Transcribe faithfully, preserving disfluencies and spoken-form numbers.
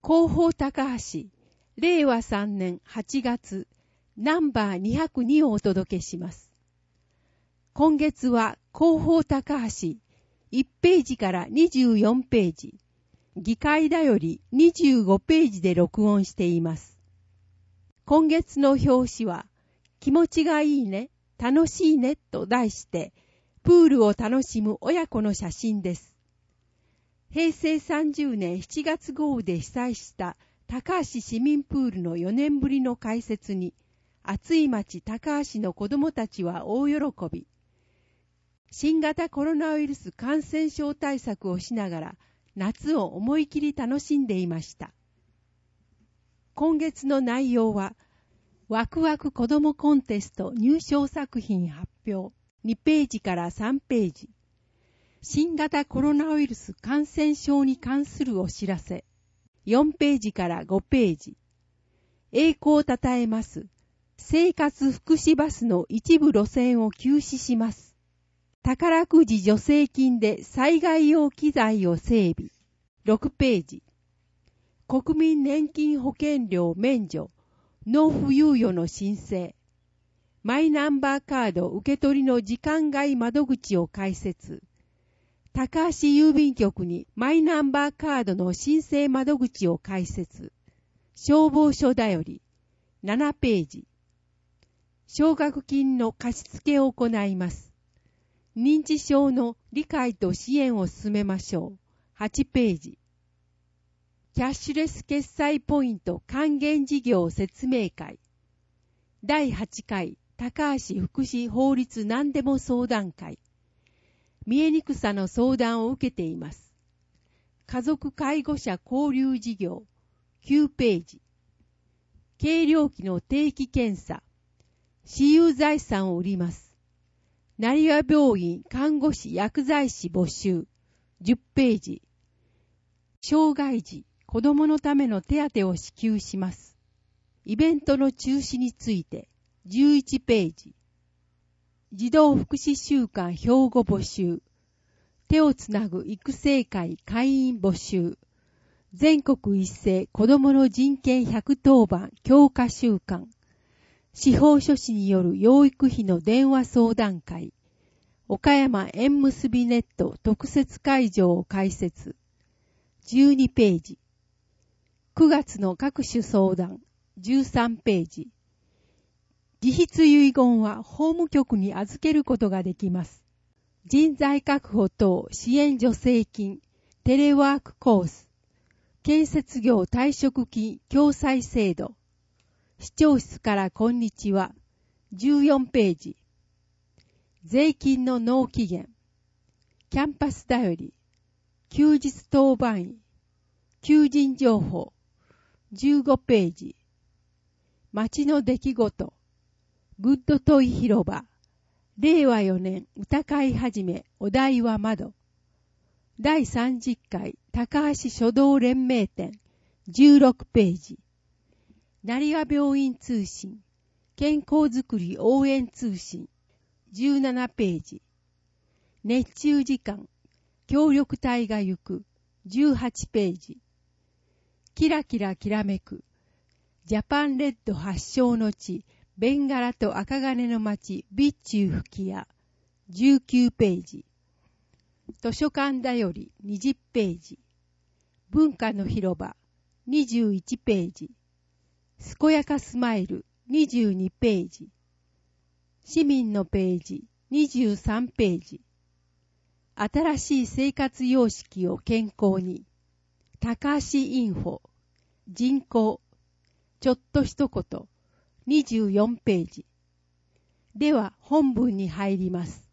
広報高橋、れいわさんねんはちがつ、ナンバーにひゃくにをお届けします。今月は広報高橋、いちページからにじゅうよんページ、議会だよりにじゅうごページで録音しています。今月の表紙は、気持ちがいいね、楽しいねと題して、プールを楽しむ親子の写真です。へいせいさんじゅうねんしちがつ豪雨で被災した高橋市民プールのよねんぶりの開設に、暑い町高橋の子どもたちは大喜び。新型コロナウイルス感染症対策をしながら夏を思い切り楽しんでいました。今月の内容は、ワクワク子どもコンテスト入賞作品発表にページからさんページ。新型コロナウイルス感染症に関するお知らせよんページからごページ。栄光をたたえます。生活福祉バスの一部路線を休止します。宝くじ助成金で災害用機材を整備。ろくページ。国民年金保険料免除、納付猶予の申請。マイナンバーカード受け取りの時間外窓口を開設。高橋郵便局にマイナンバーカードの申請窓口を開設。消防署だより。ななページ。奨学金の貸付を行います。認知症の理解と支援を進めましょう。はちページ。キャッシュレス決済ポイント還元事業説明会。だいはちかい高橋福祉法律何でも相談会。見えにくさの相談を受けています。家族介護者交流事業。きゅうページ。計量器の定期検査。私有財産を売ります。成羽病院看護師薬剤師募集。じゅっページ。障害児、子供のための手当を支給します。イベントの中止について。じゅういちページ。児童福祉週間標語募集。手をつなぐ育成会会員募集。全国一斉子どもの人権ひゃくとおばん強化週間。司法書士による養育費の電話相談会。岡山縁結びネット特設会場を開設。じゅうにページ。くがつの各種相談。じゅうさんページ。自筆遺言は法務局に預けることができます。人材確保等支援助成金、テレワークコース、建設業退職金共済制度。市長室からこんにちは。じゅうよんページ。税金の納期限。キャンパスだより。休日当番員。求人情報。じゅうごページ。街の出来事。グッドトイ広場。れいわよねん歌会始めお題は窓。だいさんじゅっかい高橋書道連盟展。じゅうろくページ。成羽病院通信。健康づくり応援通信。じゅうななページ。熱中時間。協力隊が行く。じゅうはちページ。キラキラきらめく。ジャパンレッド発祥の地。ベンガラと赤金の町、備中吹屋。じゅうきゅうページ。図書館だよりにじゅっページ。文化の広場。にじゅういちページ。健やかスマイル。にじゅうにページ。市民のページ。にじゅうさんページ。新しい生活様式を健康に。高橋インフォ。人口。ちょっと一言。にじゅうよんページ。では本文に入ります。